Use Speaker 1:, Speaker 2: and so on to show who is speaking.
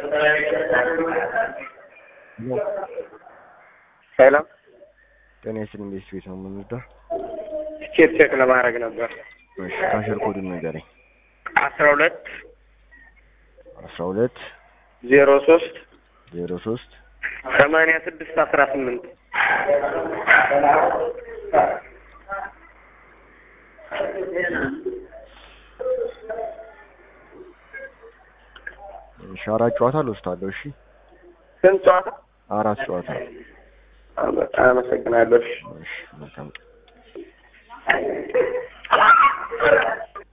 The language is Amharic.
Speaker 1: ሰላም
Speaker 2: ጤናችን እንዴት ቤት ነው የምንወጣው?
Speaker 1: ቲኬት ቼክ ለማድረግ ነበር።
Speaker 2: እሺ ካሸር ኮዱን ንገረኝ።
Speaker 1: 12
Speaker 2: 12
Speaker 1: 03
Speaker 2: 03
Speaker 1: 86 18
Speaker 2: አራት ጨዋታ ልወስዳለሁ። እሺ
Speaker 1: ስንት ጨዋታ?
Speaker 2: 4 ጨዋታ።
Speaker 1: በጣም አመሰግናለሁ።
Speaker 2: እሺ መልካም